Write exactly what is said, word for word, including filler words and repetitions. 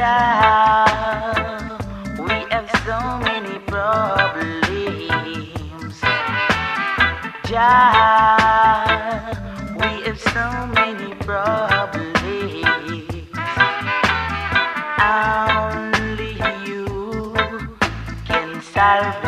Jah, we have so many problems. Jah, we have so many problems. Only you can solve